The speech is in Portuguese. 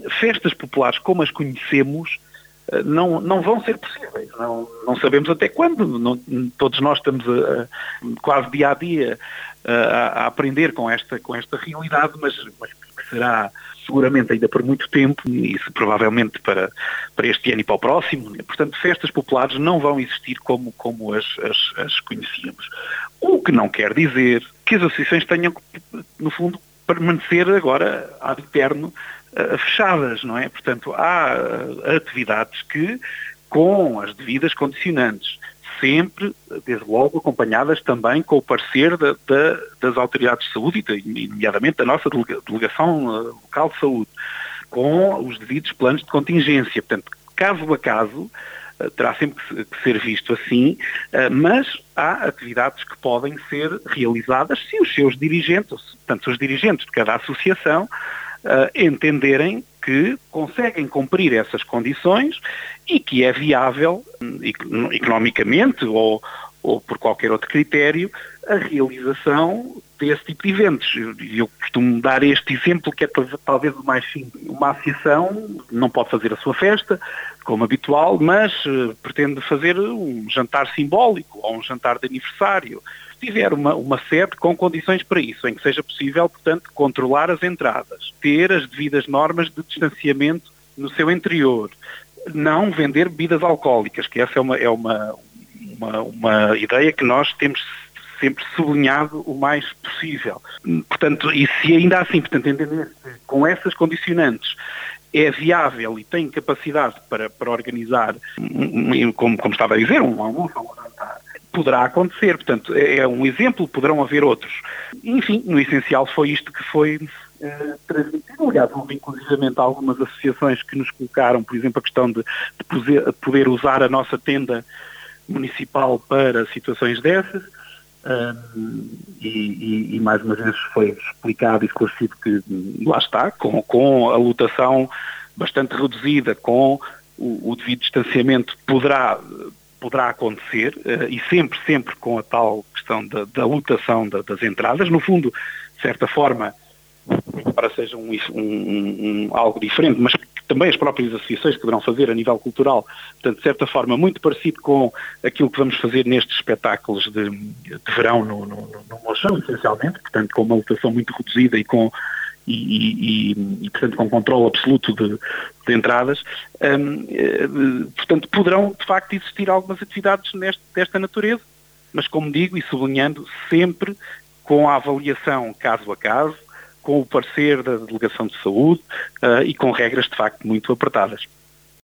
festas populares como as conhecemos não vão ser possíveis. Não sabemos até quando. Todos nós estamos quase dia a dia a aprender com esta realidade, mas que será seguramente ainda por muito tempo, e isso provavelmente para este ano e para o próximo. Portanto, festas populares não vão existir como as conhecíamos. O que não quer dizer que as associações tenham, no fundo, permanecer agora ad eterno fechadas, não é? Portanto, há atividades que, com as devidas condicionantes, sempre, desde logo, acompanhadas também com o parecer das autoridades de saúde, e nomeadamente da nossa delegação local de saúde, com os devidos planos de contingência. Portanto, caso a caso, terá sempre que ser visto assim, mas há atividades que podem ser realizadas se os seus dirigentes, portanto, os dirigentes de cada associação, entenderem que conseguem cumprir essas condições e que é viável, economicamente ou por qualquer outro critério, a realização desse tipo de eventos. Eu costumo dar este exemplo, que é talvez o mais simples. Uma associação não pode fazer a sua festa, como habitual, mas pretende fazer um jantar simbólico ou um jantar de aniversário. Se tiver uma sede com condições para isso, em que seja possível, portanto, controlar as entradas, ter as devidas normas de distanciamento no seu interior, não vender bebidas alcoólicas, que essa é uma ideia que nós temos sempre sublinhado o mais possível. Portanto, e se ainda assim, portanto, entender com essas condicionantes é viável e tem capacidade para organizar, como estava a dizer, um almoço ou um jantar, poderá acontecer. Portanto, é um exemplo, poderão haver outros. Enfim, no essencial foi isto que foi transmitido. Aliás, houve inclusivamente algumas associações que nos colocaram, por exemplo, a questão de poder usar a nossa tenda municipal para situações dessas. E mais uma vez foi explicado e esclarecido que lá está, com a lotação bastante reduzida, com o devido distanciamento poderá acontecer, e sempre com a tal questão da lotação das entradas. No fundo, de certa forma, para seja algo diferente, mas que também as próprias associações poderão fazer a nível cultural, portanto, de certa forma, muito parecido com aquilo que vamos fazer nestes espetáculos de verão no Mochão, essencialmente, portanto, com uma lotação muito reduzida e portanto, com controle absoluto de entradas. Portanto, poderão, de facto, existir algumas atividades desta natureza, mas, como digo, e sublinhando, sempre com a avaliação caso a caso, com o parecer da Delegação de Saúde e com regras, de facto, muito apertadas.